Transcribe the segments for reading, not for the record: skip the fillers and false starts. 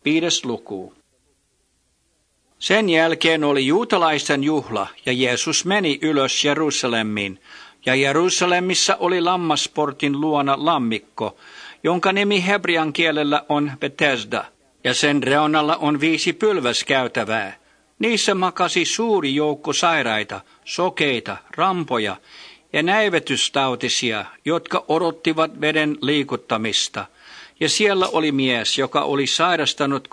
5. luku. Sen jälkeen oli juutalaisten juhla, ja Jeesus meni ylös Jerusalemiin, ja Jerusalemissa oli lammasportin luona lammikko, jonka nimi hebrean kielellä on Betesda, ja sen reunalla on 5 pylväskäytävää. Niissä makasi suuri joukko sairaita, sokeita, rampoja ja näivetystautisia, jotka odottivat veden liikuttamista. Ja siellä oli mies, joka oli sairastanut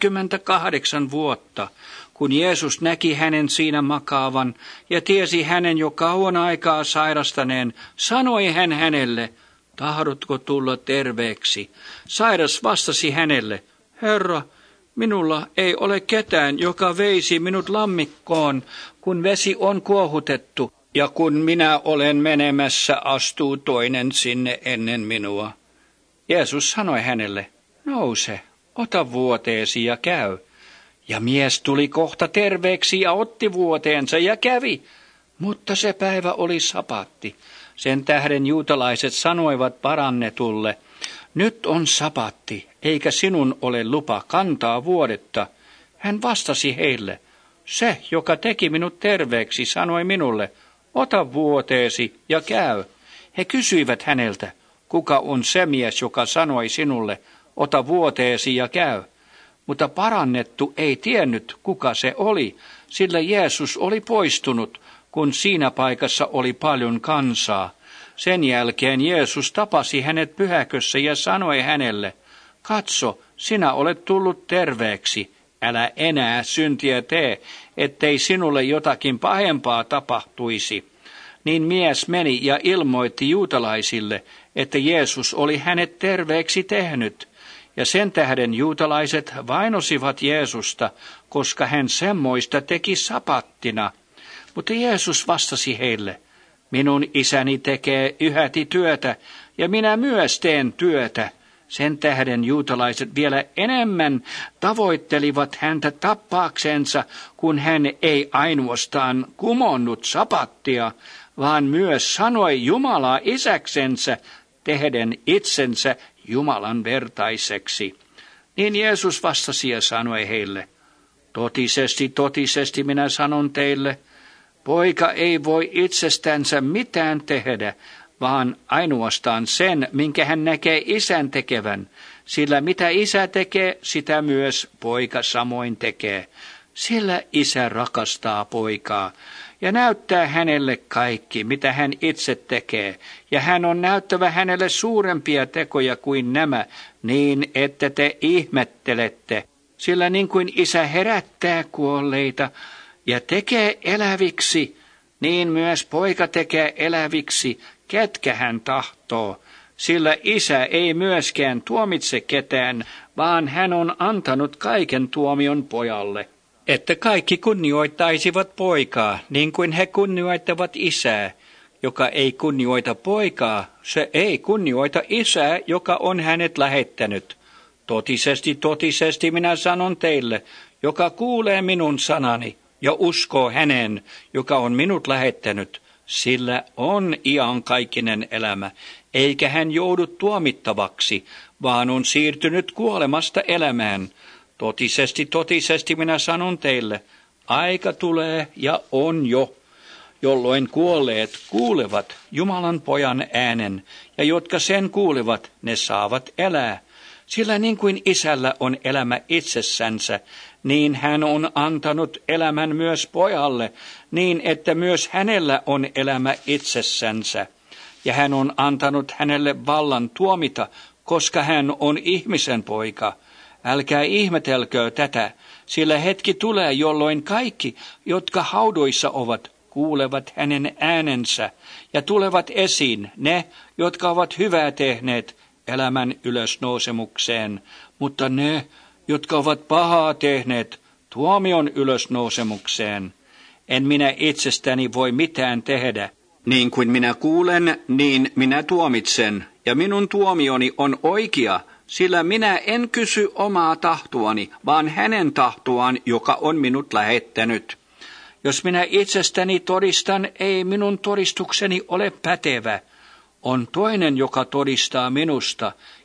38 vuotta. Kun Jeesus näki hänen siinä makaavan ja tiesi hänen jo kauan aikaa sairastaneen, sanoi hän hänelle, tahdotko tulla terveeksi? Sairas vastasi hänelle, Herra, minulla ei ole ketään, joka veisi minut lammikkoon, kun vesi on kuohutettu, ja kun minä olen menemässä, astuu toinen sinne ennen minua. Jeesus sanoi hänelle, nouse, ota vuoteesi ja käy. Ja mies tuli kohta terveeksi ja otti vuoteensa ja kävi, mutta se päivä oli sapatti. Sen tähden juutalaiset sanoivat parannetulle, nyt on sapatti, eikä sinun ole lupa kantaa vuodetta. Hän vastasi heille, se, joka teki minut terveeksi, sanoi minulle, ota vuoteesi ja käy. He kysyivät häneltä, kuka on se mies, joka sanoi sinulle, ota vuoteesi ja käy. Mutta parannettu ei tiennyt, kuka se oli, sillä Jeesus oli poistunut, kun siinä paikassa oli paljon kansaa. Sen jälkeen Jeesus tapasi hänet pyhäkössä ja sanoi hänelle, katso, sinä olet tullut terveeksi, älä enää syntiä tee, ettei sinulle jotakin pahempaa tapahtuisi. Niin mies meni ja ilmoitti juutalaisille, että Jeesus oli hänet terveeksi tehnyt. Ja sen tähden juutalaiset vainosivat Jeesusta, koska hän semmoista teki sapattina. Mutta Jeesus vastasi heille, minun isäni tekee yhäti työtä, ja minä myös teen työtä. Sen tähden juutalaiset vielä enemmän tavoittelivat häntä tappaakseensa, kun hän ei ainoastaan kumonnut sapattia, vaan myös sanoi Jumalaa isäksensä, tehden itsensä Jumalan vertaiseksi. Niin Jeesus vastasi ja sanoi heille, totisesti, totisesti minä sanon teille, poika ei voi itsestänsä mitään tehdä, vaan ainoastaan sen, minkä hän näkee isän tekevän, sillä mitä isä tekee, sitä myös poika samoin tekee. Sillä isä rakastaa poikaa ja näyttää hänelle kaikki, mitä hän itse tekee, ja hän on näyttävä hänelle suurempia tekoja kuin nämä, niin että te ihmettelette, sillä niin kuin isä herättää kuolleita ja tekee eläviksi, niin myös poika tekee eläviksi, ketkä hän tahtoo, sillä isä ei myöskään tuomitse ketään, vaan hän on antanut kaiken tuomion pojalle, että kaikki kunnioittaisivat poikaa, niin kuin he kunnioittavat isää. Joka ei kunnioita poikaa, se ei kunnioita isää, joka on hänet lähettänyt. Totisesti, totisesti minä sanon teille, joka kuulee minun sanani ja uskoo häneen, joka on minut lähettänyt, sillä on iankaikkinen elämä, eikä hän joudu tuomittavaksi, vaan on siirtynyt kuolemasta elämään. Totisesti, totisesti minä sanon teille, aika tulee ja on jo, jolloin kuolleet kuulevat Jumalan pojan äänen, ja jotka sen kuulevat, ne saavat elää. Sillä niin kuin isällä on elämä itsessänsä, niin hän on antanut elämän myös pojalle, niin että myös hänellä on elämä itsessänsä. Ja hän on antanut hänelle vallan tuomita, koska hän on ihmisen poika. Älkää ihmetelkö tätä, sillä hetki tulee, jolloin kaikki, jotka haudoissa ovat, kuulevat hänen äänensä ja tulevat esiin ne, jotka ovat hyvää tehneet elämän ylösnousemukseen, mutta ne, jotka ovat pahaa tehneet tuomion ylösnousemukseen. En minä itsestäni voi mitään tehdä. Niin kuin minä kuulen, niin minä tuomitsen, ja minun tuomioni on oikea, sillä minä en kysy omaa tahtoani, vaan hänen tahtoaan, joka on minut lähettänyt. Jos minä itsestäni todistan, ei minun todistukseni ole pätevä. On toinen, joka todistaa minusta,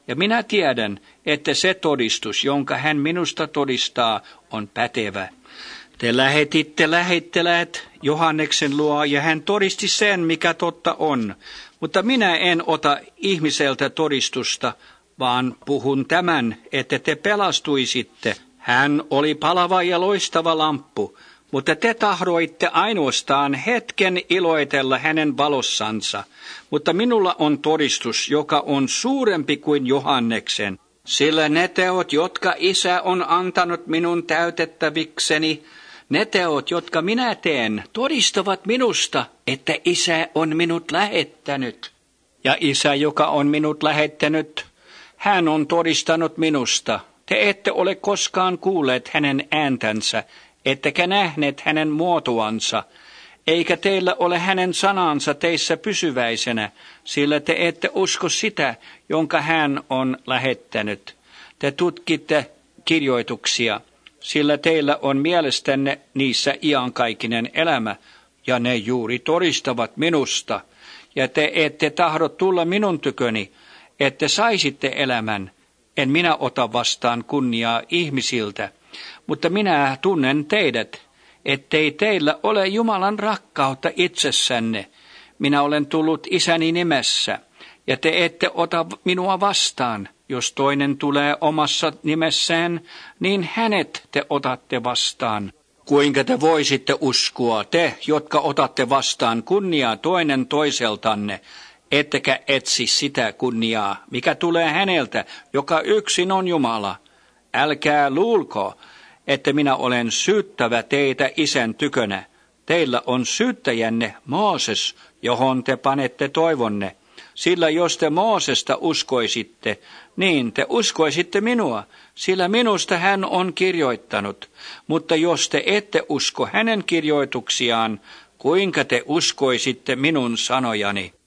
Ja minä tiedän, että se todistus, jonka hän minusta todistaa, on pätevä. Te lähetitte lähettiläät Johanneksen luo, ja hän todisti sen, mikä totta on. Mutta minä en ota ihmiseltä todistusta, vaan puhun tämän, että te pelastuisitte. Hän oli palava ja loistava lamppu, mutta te tahdoitte ainoastaan hetken iloitella hänen valossansa. Mutta minulla on todistus, joka on suurempi kuin Johanneksen, sillä ne teot, jotka Isä on antanut minun täytettävikseni, ne teot, jotka minä teen, todistavat minusta, että Isä on minut lähettänyt. Ja Isä, joka on minut lähettänyt, hän on todistanut minusta. Te ette ole koskaan kuulleet hänen ääntänsä, ettekä nähneet hänen muotoansa, eikä teillä ole hänen sanansa teissä pysyväisenä, sillä te ette usko sitä, jonka hän on lähettänyt. Te tutkitte kirjoituksia, sillä teillä on mielestänne niissä iankaikkinen elämä, ja ne juuri todistavat minusta. Ja te ette tahdo tulla minun tyköni, että saisitte elämän. En minä ota vastaan kunniaa ihmisiltä, mutta minä tunnen teidät, ettei teillä ole Jumalan rakkautta itsessänne. Minä olen tullut Isäni nimessä, ja te ette ota minua vastaan. Jos toinen tulee omassa nimessään, niin hänet te otatte vastaan. Kuinka te voisitte uskoa, te, jotka otatte vastaan kunniaa toinen toiseltanne, ettekä etsi sitä kunniaa, mikä tulee häneltä, joka yksin on Jumala. Älkää luulko, että minä olen syyttävä teitä Isän tykönä. Teillä on syyttäjänne Mooses, johon te panette toivonne. Sillä jos te Moosesta uskoisitte, niin te uskoisitte minua, sillä minusta hän on kirjoittanut. Mutta jos te ette usko hänen kirjoituksiaan, kuinka te uskoisitte minun sanojani?